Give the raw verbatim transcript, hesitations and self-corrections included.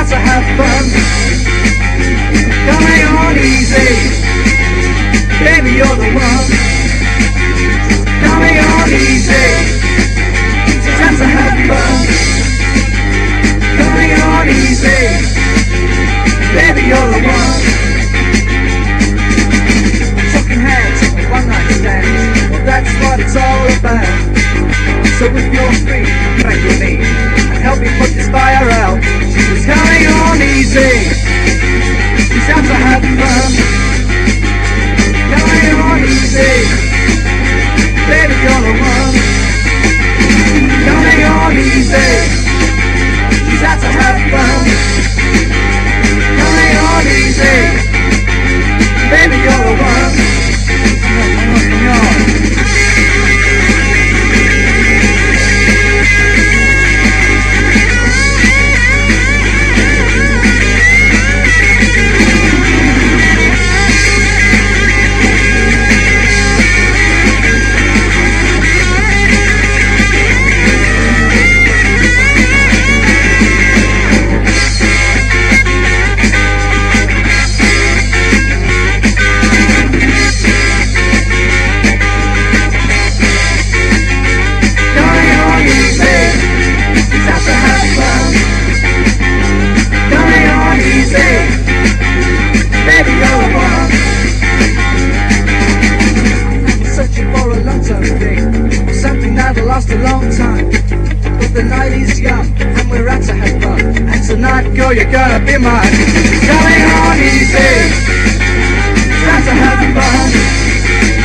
to have fun. Coming on easy, baby, you're the one. Coming on easy, time to have fun. Coming on easy, baby, you're the one. Talking heads, one night stand, well that's what it's all about. So if you're free, crack with me and help me put this fire out. She's coming on easy, she's out to have fun. Coming on easy, baby, you're the one. Coming on easy, she's out to have fun. Coming on easy, baby, you're the one. Last a long time, but the night is young and we're out to have fun. And tonight, girl, you're gonna be mine. Coming on easy, time to have fun.